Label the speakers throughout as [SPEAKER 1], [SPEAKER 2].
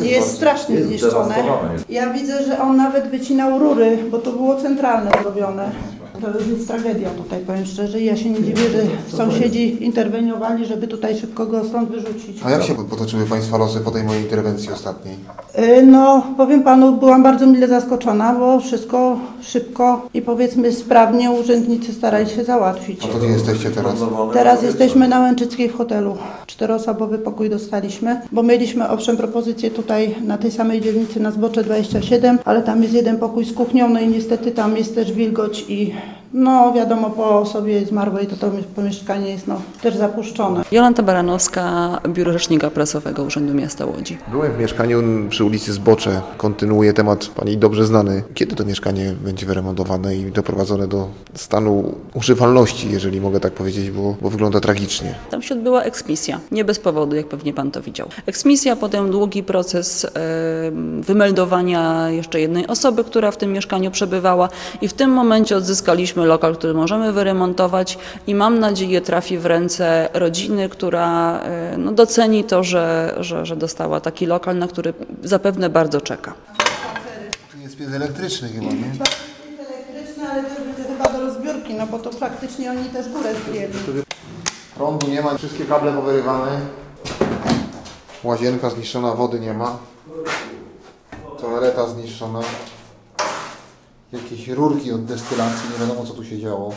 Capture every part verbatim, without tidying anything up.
[SPEAKER 1] jest strasznie
[SPEAKER 2] jest
[SPEAKER 1] zniszczone. Ja widzę, że on nawet wycinał rury, bo to było centralne zrobione. To już jest tragedia tutaj, powiem szczerze. Ja się nie dziwię, że sąsiedzi interweniowali, żeby tutaj szybko go stąd wyrzucić.
[SPEAKER 3] A jak się potoczyły Państwa losy po tej mojej interwencji ostatniej?
[SPEAKER 1] Yy, No, powiem Panu, byłam bardzo mile zaskoczona, bo wszystko szybko i powiedzmy sprawnie urzędnicy starali się załatwić.
[SPEAKER 3] A to gdzie jesteście teraz?
[SPEAKER 1] Teraz jesteśmy na Łęczyckiej w hotelu. Czteroosobowy pokój dostaliśmy, bo mieliśmy owszem propozycję tutaj na tej samej dzielnicy na Zbocze dwadzieścia siedem, ale tam jest jeden pokój z kuchnią, no i niestety tam jest też wilgoć i no wiadomo, po osobie zmarłej to to pomieszkanie jest no też zapuszczone.
[SPEAKER 4] Jolanta Baranowska, Biuro Rzecznika Prasowego Urzędu Miasta Łodzi.
[SPEAKER 3] Byłem w mieszkaniu przy ulicy Zbocze. Kontynuuję temat Pani dobrze znany. Kiedy to mieszkanie będzie wyremontowane i doprowadzone do stanu używalności, jeżeli mogę tak powiedzieć, bo, bo wygląda tragicznie?
[SPEAKER 4] Tam się odbyła eksmisja. Nie bez powodu, jak pewnie Pan to widział. Eksmisja, potem długi proces e, wymeldowania jeszcze jednej osoby, która w tym mieszkaniu przebywała i w tym momencie odzyskaliśmy lokal, który możemy wyremontować i mam nadzieję trafi w ręce rodziny, która e, no, doceni to, że, że, że dostała taki lokal, na który zapewne bardzo czeka.
[SPEAKER 3] Tu jest piec elektryczny chyba, nie?
[SPEAKER 1] Piec elektryczny, ale też będzie chyba do rozbiórki, no bo to praktycznie oni też górę zdjęli.
[SPEAKER 3] Prądu nie ma, wszystkie kable powyrywane. Łazienka zniszczona, wody nie ma. Toaleta zniszczona. Jakieś rurki od destylacji, nie wiadomo co tu się działo.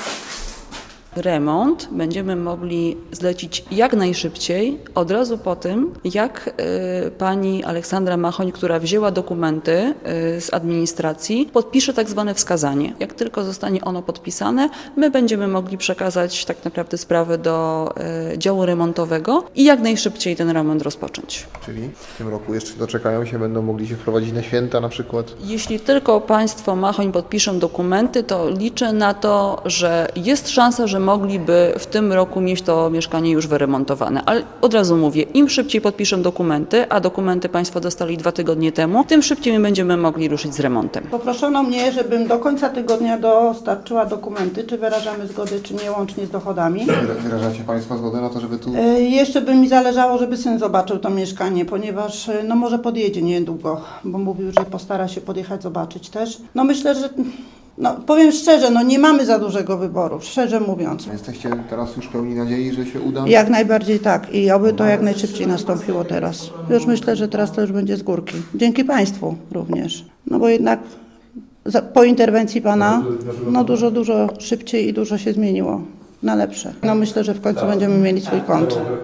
[SPEAKER 4] Remont będziemy mogli zlecić jak najszybciej, od razu po tym, jak y, pani Aleksandra Machoń, która wzięła dokumenty y, z administracji, podpisze tak zwane wskazanie. Jak tylko zostanie ono podpisane, my będziemy mogli przekazać tak naprawdę sprawę do y, działu remontowego i jak najszybciej ten remont rozpocząć.
[SPEAKER 3] Czyli w tym roku jeszcze doczekają się, będą mogli się wprowadzić na święta na przykład.
[SPEAKER 4] Jeśli tylko państwo Machoń podpiszą dokumenty, to liczę na to, że jest szansa, że mogliby w tym roku mieć to mieszkanie już wyremontowane. Ale od razu mówię, im szybciej podpiszą dokumenty, a dokumenty państwo dostali dwa tygodnie temu, tym szybciej my będziemy mogli ruszyć z remontem.
[SPEAKER 1] Poproszono mnie, żebym do końca tygodnia dostarczyła dokumenty, czy wyrażamy zgodę, czy nie, łącznie z dochodami.
[SPEAKER 3] Wyrażacie Państwo zgodę na to, żeby tu...
[SPEAKER 1] E, jeszcze by mi zależało, żeby syn zobaczył to mieszkanie, ponieważ e, no może podjedzie niedługo, bo mówił, że postara się podjechać, zobaczyć też. No myślę, że... No, powiem szczerze, no nie mamy za dużego wyboru, szczerze mówiąc.
[SPEAKER 3] Jesteście teraz już pełni nadziei, że się uda?
[SPEAKER 1] Jak najbardziej tak i oby to jak najszybciej nastąpiło teraz. Już myślę, że teraz to już będzie z górki. Dzięki Państwu również. No bo jednak za, po interwencji Pana no dużo, dużo szybciej i dużo się zmieniło na lepsze. No myślę, że w końcu będziemy mieli swój kąt.